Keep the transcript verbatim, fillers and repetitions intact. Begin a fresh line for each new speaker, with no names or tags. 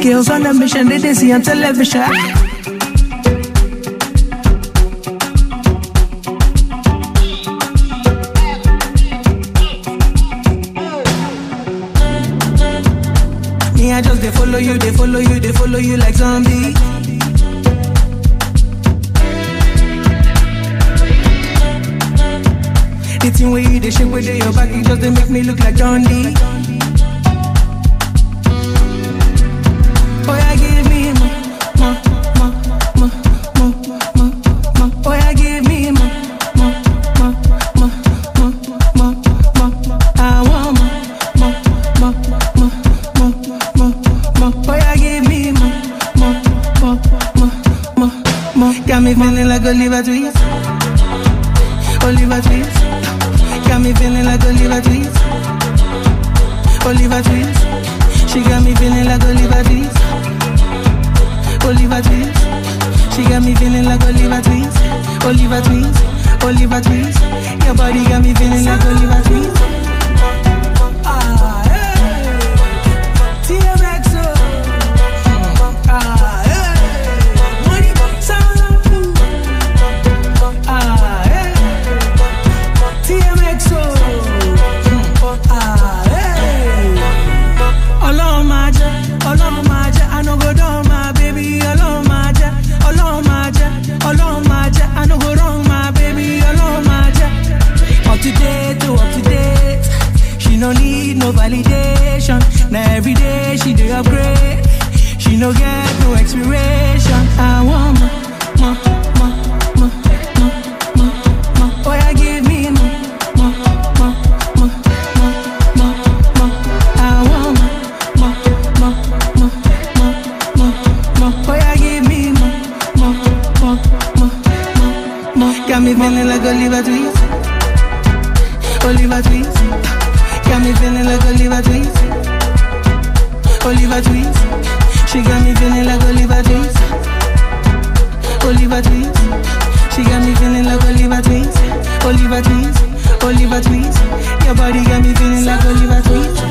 Skills on a mission, they didn't see on television. Me, I just they follow you, they follow you, they follow you like zombie. The thing where you, they shake with your back, it just they make me look like John D. Oh, yeah, give me more, more, more, more, more, more, more. Oh, yeah, give me more, more, more, more, more, more, more. I want more, more, more, more, more, more, more. Oh, yeah, give me more, more, more, more, more, more. Got me feeling like Oliver Twist, Oliver Twist. Got me feeling like Oliver Twist, Oliver Twist. She got me feeling like Oliver Twist, Oliver Twist. She got me feeling like Oliver Twist, Oliver Twist, Oliver Twist. Your body got me feeling like Oliver Twist. Ah, hey, T M X. Ah, hey, money, sound. Ah, hey, T M X. Ah, hey, alone my jet, alone my jet. I no go down my baby, alone my jet, alone my jet, alone my jet. I no go wrong my baby, alone my jet. Up to date, to up to date. She no need no validation. Now every day she do upgrade. She no get no expiration. I want more, more, more, more, more, more, more. Oh yeah, give me more, more, more, more, more, more, more. I want more, more, more, more, more, more. Oh yeah, give me more, more, more, more, more, more. Got me feeling like Oliver Twist, Oliver Twist. Got me feeling like Oliver Twist, Oliver Twist. She got me feeling like Oliver Twist, Oliver Twist. She got me feeling like Oliver Twist, Oliver Twist, Oliver Twist. Your body got me feeling like Oliver Twist.